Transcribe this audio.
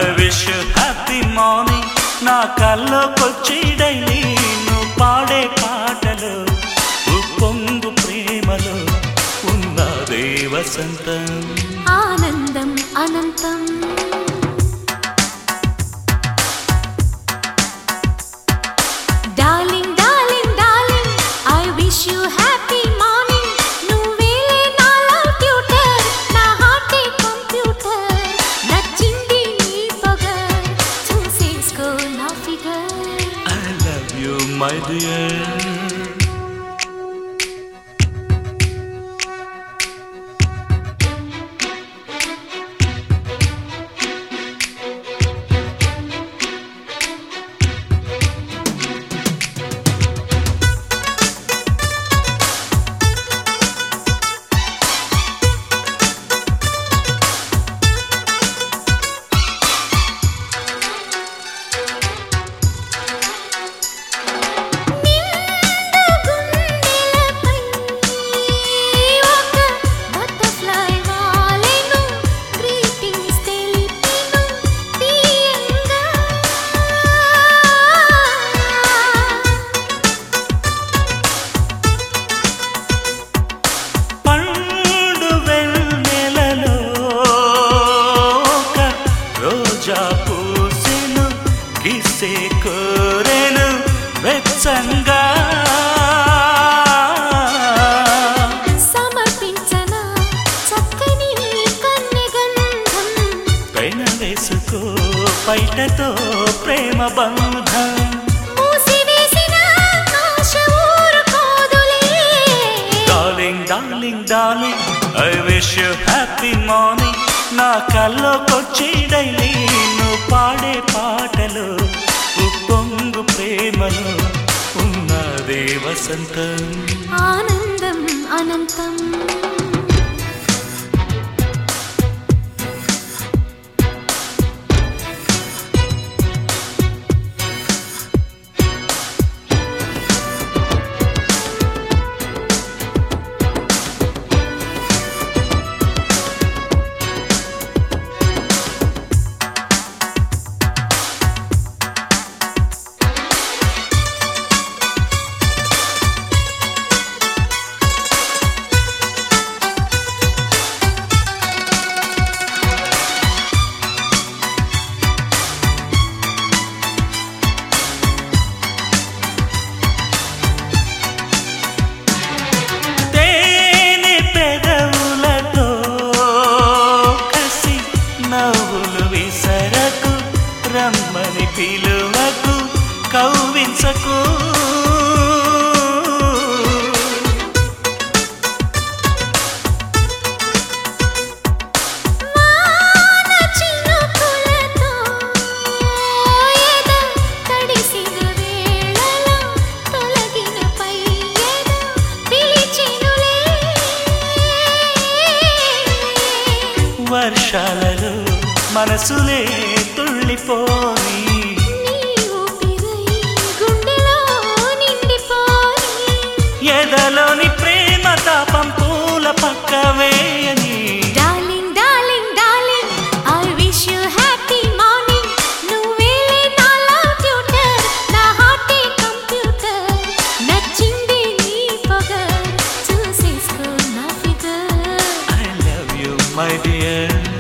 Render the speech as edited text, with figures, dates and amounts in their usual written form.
wish you happy morning నా కల్లోకొచ్చి daily నువ్వు పాడే పాటలు ఉప్పొంగు ప్రేమలో ఉన్నదే వసంతం ఆనందం అనంతం darling darling darling I wish you happy morning నువ్వేలే నా లవ్ ట్యూటర్ నా హార్ట్ కంప్యూటర్ నచ్చింది నీ పొగర్ చూసేసుకో నా figure I love you my dear కోరెను వెచ్చంగా సమర్పించన చక్కని కన్నెగంధం పెనవేసుకో పైటతో ప్రేమ బంధం మూసివేసిన ఆశ ఊరుకోదులే darling darling darling I wish you happy morning నా కల్లోకొచ్చి డైలీ నువ్వు పాడే పాటలు ఉప్పొంగు ప్రేమలో ఉన్నదే వసంతం ఆనందం అనంతం రమ్మని పిలువకు కౌవించకు వాన చినుకులతో ఎద తడిసిన వేళలో తొలగిన పయ్యద పిలిచెనులే వర్షాలలో మనసులే తుళ్ళిపోని నీ ఊపిరై గుండెలో నిండిపోయి ఎదలోని ప్రేమ తాపం పూల పక్క వేయని darling darling darling I wish you happy morning నువ్వేలే నా లవ్ ట్యూటర్ నా హార్ట్ కంప్యూటర్ నచ్చింది నీ పొగర్ చూసేసుకో నా figure I love you my dear